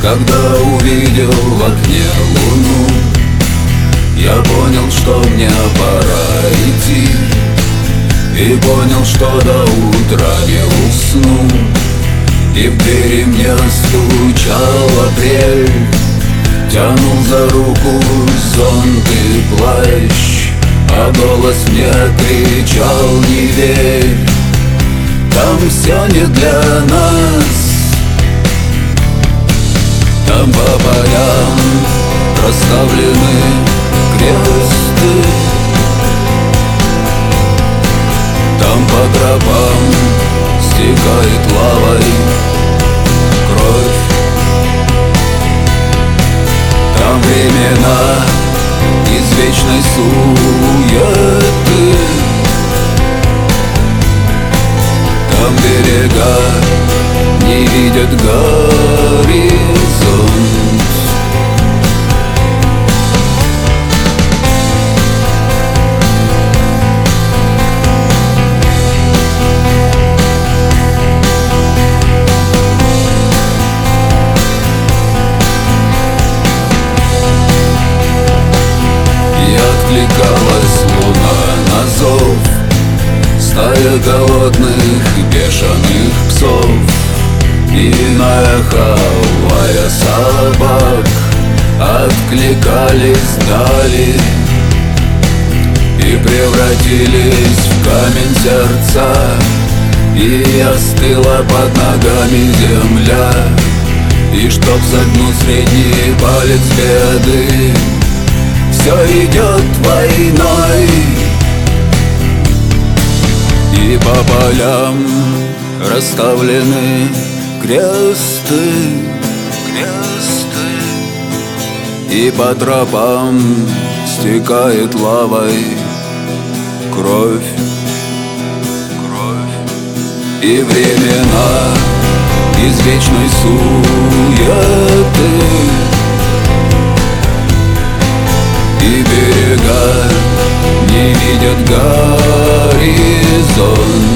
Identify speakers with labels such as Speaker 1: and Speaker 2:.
Speaker 1: Когда увидел в окне луну, я понял, что мне пора идти. И понял, что до утра не усну. И в двери мне стучал апрель, тянул за руку зонт и плащ, а голос мне кричал: не верь, там все не для нас. Там по полям расставлены кресты, там по тропам стекает лавой кровь. Там времена из вечной суеты, там берега не видят горизонт. Откликалась луна на зов, стая голодных бешеных псов, и на эхо лая собак откликались дали и превратились в камень сердца, и остыла под ногами земля. И чтоб загнуть средний палец беды, все идет войной. И по полям расставлены кресты, и по тропам стекает лавой кровь. И времена из вечной суеты, и берега не видят горизонт.